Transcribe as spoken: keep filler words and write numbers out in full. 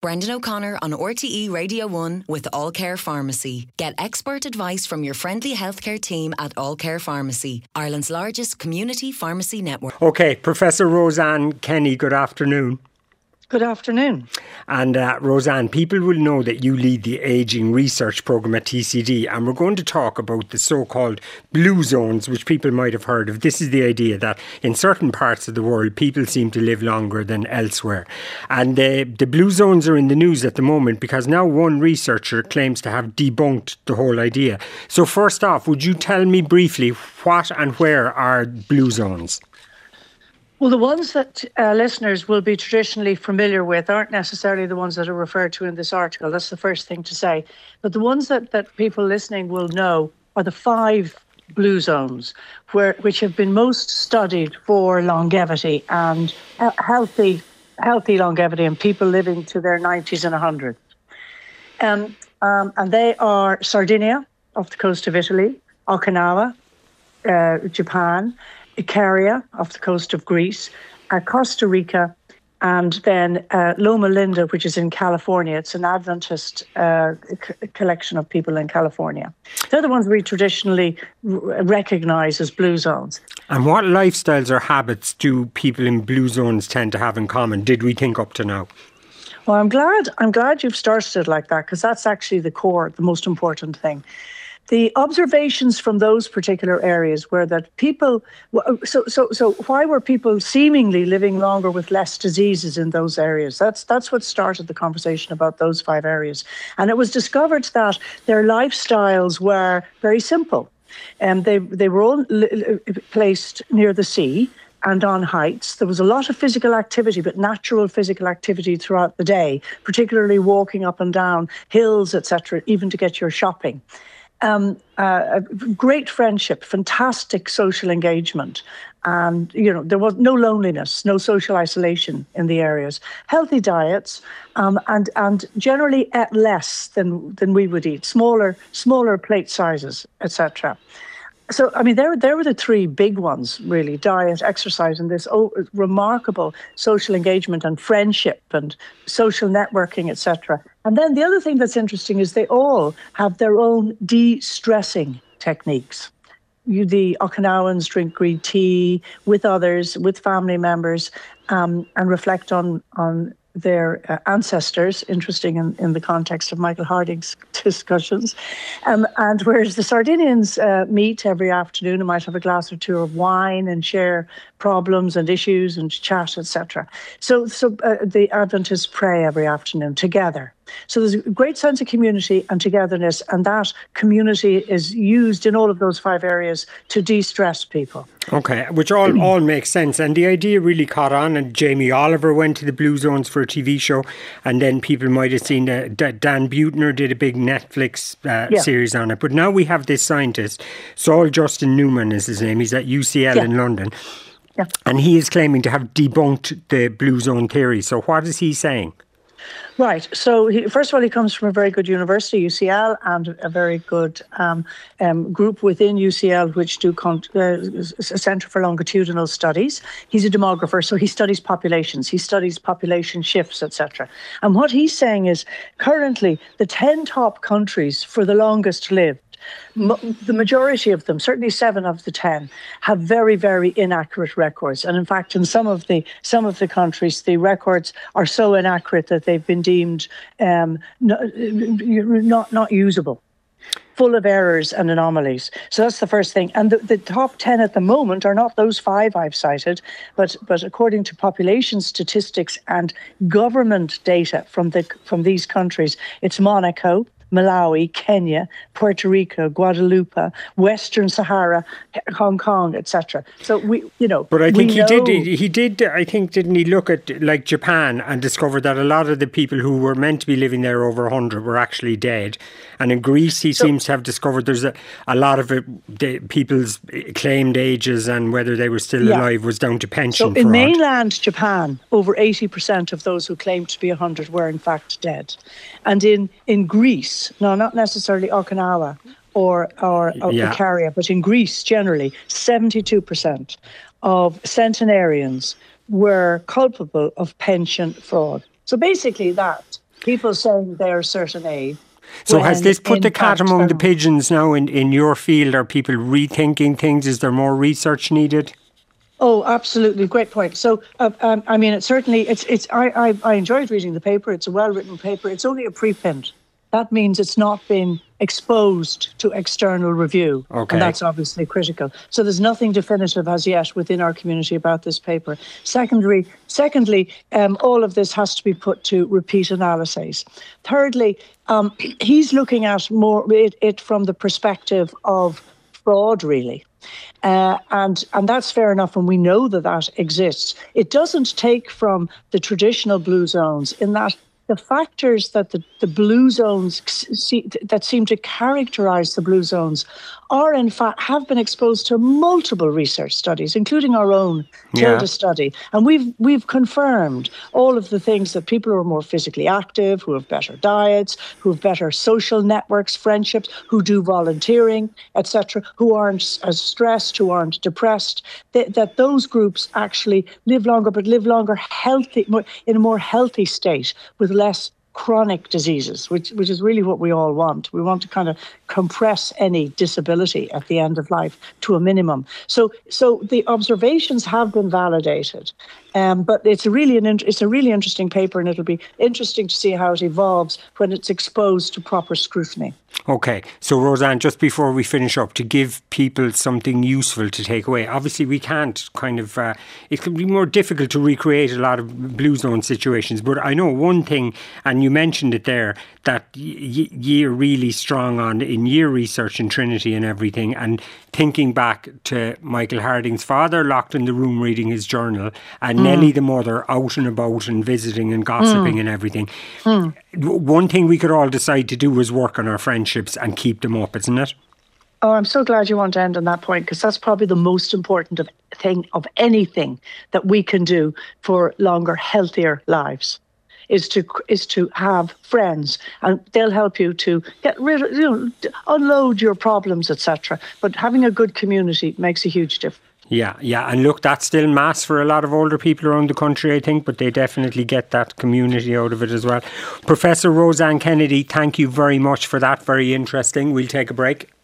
Brendan O'Connor on R T E Radio one with All Care Pharmacy. Get expert advice from your friendly healthcare team at All Care Pharmacy, Ireland's largest community pharmacy network. OK, Professor Roseanne Kenny, good afternoon. Good afternoon. And uh, Roseanne, people will know that you lead the ageing research programme at T C D, and we're going to talk about the so-called blue zones, which people might have heard of. This is the idea that in certain parts of the world, people seem to live longer than elsewhere. And uh, the blue zones are in the news at the moment because now one researcher claims to have debunked the whole idea. So first off, would you tell me briefly what and where are blue zones? Well, the ones that uh, listeners will be traditionally familiar with aren't necessarily the ones that are referred to in this article. That's the first thing to say. But the ones that, that people listening will know are the five blue zones, where which have been most studied for longevity and uh, healthy healthy longevity and people living to their nineties and one hundred. Um, um, and they are Sardinia, off the coast of Italy, Okinawa, uh, Japan, Ikaria off the coast of Greece, uh, Costa Rica, and then uh, Loma Linda, which is in California. It's an Adventist uh, c- collection of people in California. They're the ones we traditionally r- recognise as blue zones. And what lifestyles or habits do people in blue zones tend to have in common, did we think up to now? Well, I'm glad, I'm glad you've started it like that, because that's actually the core, the most important thing. The observations from those particular areas were that people, so so so why were people seemingly living longer with less diseases in those areas? That's that's what started the conversation about those five areas. And it was discovered that their lifestyles were very simple. And um, they, they were all li- placed near the sea and on heights. There was a lot of physical activity, but natural physical activity throughout the day, particularly walking up and down hills, et cetera, even to get your shopping. Um, uh, great friendship, fantastic social engagement, and you know there was no loneliness, no social isolation in the areas. Healthy diets, um, and and generally ate less than than we would eat, smaller smaller plate sizes, et cetera. So I mean, there there were the three big ones really: diet, exercise, and this oh, remarkable social engagement and friendship and social networking, et cetera. And then the other thing that's interesting is they all have their own de-stressing techniques. You, the Okinawans drink green tea with others, with family members, um, and reflect on on their uh, ancestors, interesting in, in the context of Michael Harding's discussions. Um, and whereas the Sardinians uh, meet every afternoon and might have a glass or two of wine and share problems and issues and chat, et cetera. So, so uh, the Adventists pray every afternoon together. So there's a great sense of community and togetherness, and that community is used in all of those five areas to de-stress people. OK, which all, all makes sense. And the idea really caught on, and Jamie Oliver went to the Blue Zones for a T V show, and then people might have seen uh, Dan Buettner did a big Netflix uh, yeah. series on it. But now we have this scientist, Saul Justin Newman is his name, he's at U C L yeah. in London. Yeah. And he is claiming to have debunked the Blue Zone theory. So what is he saying? Right. So, he, first of all, he comes from a very good university, U C L, and a very good um, um, group within U C L, which do con- uh, a Centre for Longitudinal Studies. He's a demographer, so he studies populations. He studies population shifts, et cetera. And what he's saying is, currently, the ten top countries for the longest lived, the majority of them, certainly seven of the ten, have very, very inaccurate records. And in fact, in some of the some of the countries, the records are so inaccurate that they've been deemed um, not, not not usable, full of errors and anomalies. So that's the first thing. And the, the top ten at the moment are not those five I've cited, but but according to population statistics and government data from the from these countries, it's Monaco, Malawi, Kenya, Puerto Rico, Guadeloupe, Western Sahara, Hong Kong, et cetera. So we, you know, but I think he know... did. He did. I think didn't he look at like Japan and discover that a lot of the people who were meant to be living there over a hundred were actually dead. And in Greece, he so, seems to have discovered there's a, a lot of it, the, people's claimed ages and whether they were still yeah. alive was down to pension. So in fraud. Mainland Japan, over eighty percent of those who claimed to be one hundred were in fact dead. And in, in Greece, no, not necessarily Okinawa or, or, or yeah. Ikaria, but in Greece generally, seventy-two percent of centenarians were culpable of pension fraud. So basically that people saying they're a certain age. So has this put the cat among um, the pigeons now in, in your field? Are people rethinking things? Is there more research needed? Oh, absolutely. Great point. So, uh, um, I mean, it's certainly, it's, it's, I, I, I enjoyed reading the paper. It's a well-written paper. It's only a preprint. That means it's not been exposed to external review. Okay. And that's obviously critical. So there's nothing definitive as yet within our community about this paper. Secondly, secondly, um, all of this has to be put to repeat analyses. Thirdly, um, he's looking at more it, it from the perspective of fraud, really. Uh, and and that's fair enough, and we know that that exists. It doesn't take from the traditional blue zones in that the factors that the, the blue zones see, that seem to characterize the blue zones are in fact have been exposed to multiple research studies, including our own TILDA Yeah. study. And we've we've confirmed all of the things that people who are more physically active, who have better diets, who have better social networks, friendships, who do volunteering, et cetera, who aren't as stressed, who aren't depressed, that, that those groups actually live longer, but live longer healthy, more, in a more healthy state with less chronic diseases, which which is really what we all want. We want to kind of compress any disability at the end of life to a minimum. So so the observations have been validated, um, but it's a really an it's a really interesting paper, and it'll be interesting to see how it evolves when it's exposed to proper scrutiny. Okay, so Roseanne, just before we finish up, to give people something useful to take away. Obviously, we can't kind of, uh, it can be more difficult to recreate a lot of blue zone situations, but I know one thing, and you mentioned it there, that y- you're really strong on in year research in Trinity and everything, and thinking back to Michael Harding's father locked in the room reading his journal, and mm. Nellie the mother out and about and visiting and gossiping mm. and everything. Mm. One thing we could all decide to do was work on our friendships and keep them up, isn't it? Oh, I'm so glad you want to end on that point, because that's probably the most important of thing of anything that we can do for longer, healthier lives. Is to is to have friends, and they'll help you to get rid of, you know, unload your problems, et cetera. But having a good community makes a huge difference. Yeah, yeah. And look, that's still mass for a lot of older people around the country, I think, but they definitely get that community out of it as well. Professor Roseanne Kennedy, thank you very much for that. Very interesting. We'll take a break.